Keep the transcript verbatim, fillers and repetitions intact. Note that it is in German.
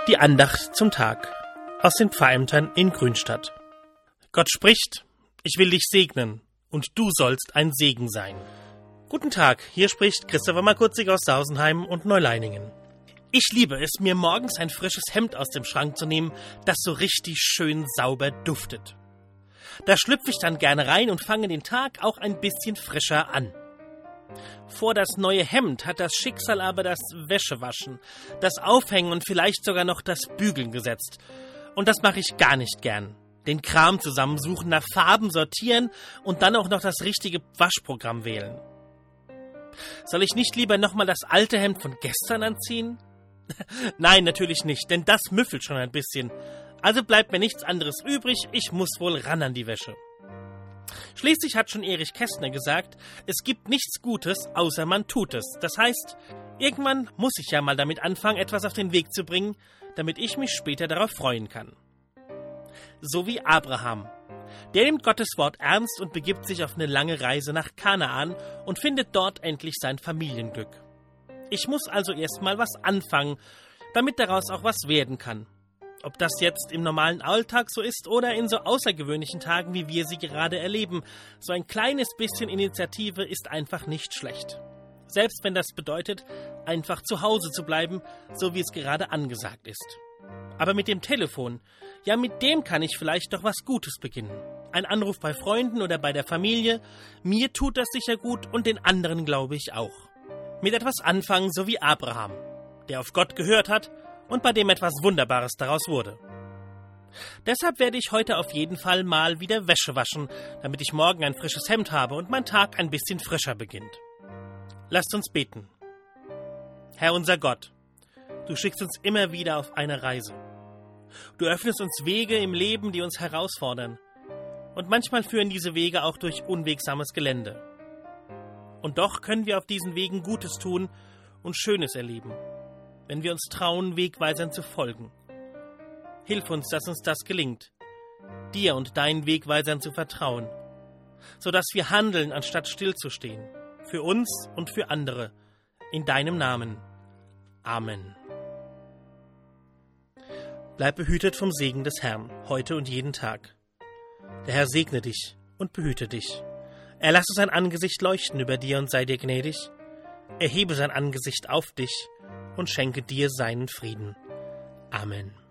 Die Andacht zum Tag aus den Pfarrämtern in Grünstadt. Gott spricht: Ich will dich segnen, und du sollst ein Segen sein. Guten Tag, hier spricht Christopher Markutzig aus Sausenheim und Neuleiningen. Ich liebe es, mir morgens ein frisches Hemd aus dem Schrank zu nehmen, das so richtig schön sauber duftet. Da schlüpfe ich dann gerne rein und fange den Tag auch ein bisschen frischer an. Vor das neue Hemd hat das Schicksal aber das Wäschewaschen, das Aufhängen und vielleicht sogar noch das Bügeln gesetzt. Und das mache ich gar nicht gern. Den Kram zusammensuchen, nach Farben sortieren und dann auch noch das richtige Waschprogramm wählen. Soll ich nicht lieber nochmal das alte Hemd von gestern anziehen? Nein, natürlich nicht, denn das müffelt schon ein bisschen. Also bleibt mir nichts anderes übrig, ich muss wohl ran an die Wäsche. Schließlich hat schon Erich Kästner gesagt, es gibt nichts Gutes, außer man tut es. Das heißt, irgendwann muss ich ja mal damit anfangen, etwas auf den Weg zu bringen, damit ich mich später darauf freuen kann. So wie Abraham. Der nimmt Gottes Wort ernst und begibt sich auf eine lange Reise nach Kanaan und findet dort endlich sein Familienglück. Ich muss also erstmal was anfangen, damit daraus auch was werden kann. Ob das jetzt im normalen Alltag so ist oder in so außergewöhnlichen Tagen, wie wir sie gerade erleben, so ein kleines bisschen Initiative ist einfach nicht schlecht. Selbst wenn das bedeutet, einfach zu Hause zu bleiben, so wie es gerade angesagt ist. Aber mit dem Telefon, ja, mit dem kann ich vielleicht doch was Gutes beginnen. Ein Anruf bei Freunden oder bei der Familie, mir tut das sicher gut und den anderen glaube ich auch. Mit etwas anfangen, so wie Abraham, der auf Gott gehört hat und bei dem etwas Wunderbares daraus wurde. Deshalb werde ich heute auf jeden Fall mal wieder Wäsche waschen, damit ich morgen ein frisches Hemd habe und mein Tag ein bisschen frischer beginnt. Lasst uns beten. Herr unser Gott, du schickst uns immer wieder auf eine Reise. Du öffnest uns Wege im Leben, die uns herausfordern. Und manchmal führen diese Wege auch durch unwegsames Gelände. Und doch können wir auf diesen Wegen Gutes tun und Schönes erleben, wenn wir uns trauen, Wegweisern zu folgen. Hilf uns, dass uns das gelingt, dir und deinen Wegweisern zu vertrauen, sodass wir handeln, anstatt stillzustehen, für uns und für andere, in deinem Namen. Amen. Bleib behütet vom Segen des Herrn, heute und jeden Tag. Der Herr segne dich und behüte dich. Er lasse sein Angesicht leuchten über dir und sei dir gnädig. Er hebe sein Angesicht auf dich und schenke dir seinen Frieden. Amen.